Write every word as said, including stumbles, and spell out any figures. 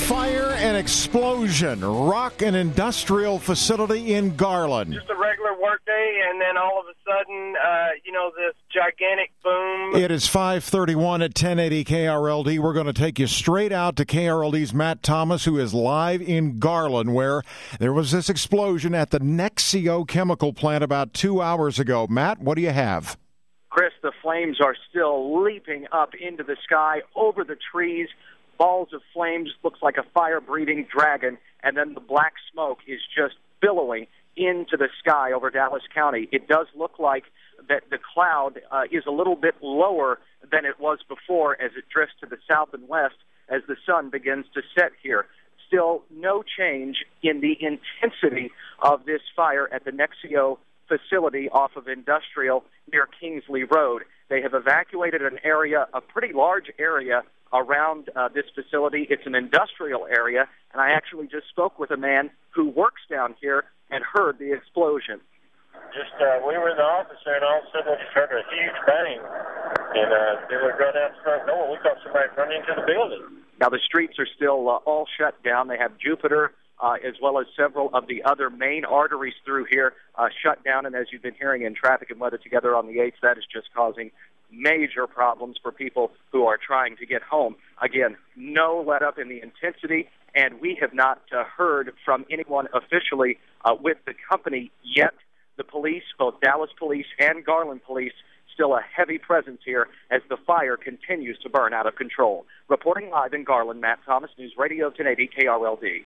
Fire and explosion rock an industrial facility in Garland. Just a regular work day, and then all of a sudden, uh, you know, this gigantic boom. It is five thirty-one at ten eighty K R L D. We're going to take you straight out to K R L D's Matt Thomas, who is live in Garland, where there was this explosion at the Nexeo chemical plant about two hours ago. Matt, what do you have? Chris, the flames are still leaping up into the sky over the trees. Balls of flames, looks like a fire-breathing dragon, and then the black smoke is just billowing into the sky over Dallas County. It does look like that the cloud uh, is a little bit lower than it was before as it drifts to the south and west as the sun begins to set here. Still no change in the intensity of this fire at the Nexeo facility off of Industrial near Kingsley Road. They have evacuated an area, a pretty large area around uh, this facility. It's an industrial area, and I actually just spoke with a man who works down here and heard the explosion. Just, uh, we were in the office there, and all of a sudden we just heard a huge bang, and uh, they would run out the front door. We thought somebody run into the building. Now, the streets are still uh, all shut down. They have Jupiter, uh, as well as several of the other main arteries through here uh, shut down, and as you've been hearing in Traffic and Weather Together on the eighth, that is just causing major problems for people who are trying to get home. Again, no let-up in the intensity, and we have not uh, heard from anyone officially uh, with the company yet. The police, both Dallas Police and Garland Police, still a heavy presence here as the fire continues to burn out of control. Reporting live in Garland, Matt Thomas, News Radio ten eighty K R L D.